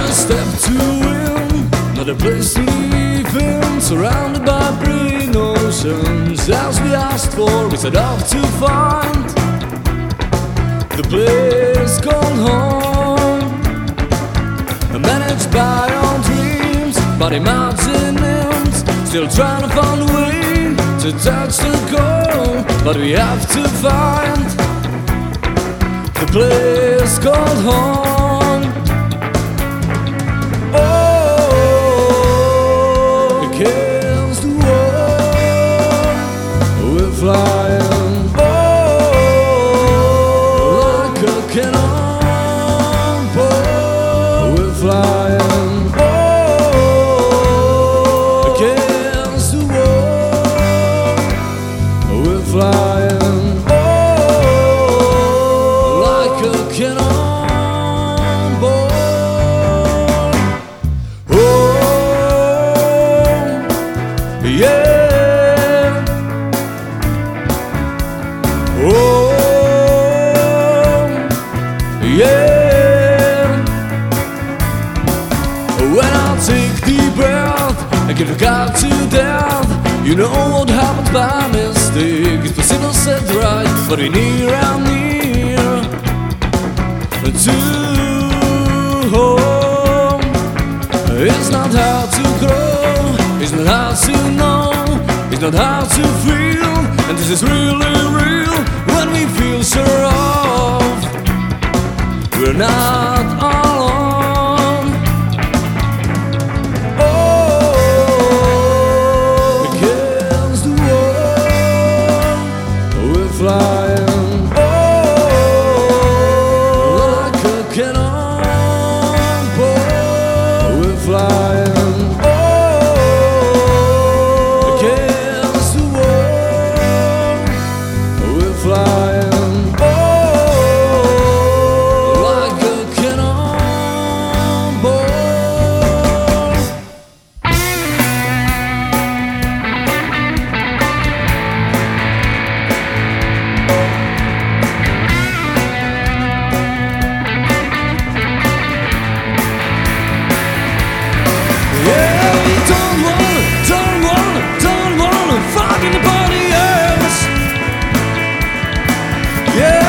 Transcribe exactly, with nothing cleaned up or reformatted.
a step to win, not a place to live in, surrounded by brilliant oceans. As we asked for, we set off to find the place called home, managed by our dreams, but imaginings, still trying to find a way to touch the goal. But we have to find the place called home. Oh, against the wall, we're flying. Oh, like a cannonball, we're flying. Oh, against the wall, we're flying. Yeah. Oh, yeah. When I take deep breath and give a God to death, you know what happens by mistake. It's the signal set right, but in near and near to home. It's not hard to grow, it's not hard to know, it's not hard to feel, and this is really real when we feel sure of we're not alone. Oh, against the wall, we're flying. Oh, like a cannonball, we're flying. Yeah.